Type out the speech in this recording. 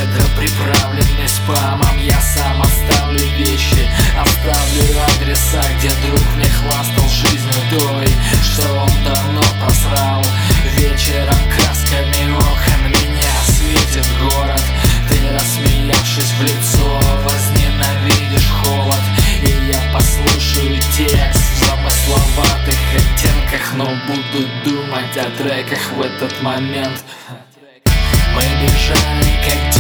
щедро приправленный спамом. Я сам оставлю вещи, оставлю адреса, где друг мне хвастал жизнью той, что он давно просрал. Вечером красками окон меня светит город. Ты, рассмеявшись в лицо, возненавидишь холод. И я послушаю текст в замысловатых оттенках, но буду думать о треках в этот момент. Мы бежали, как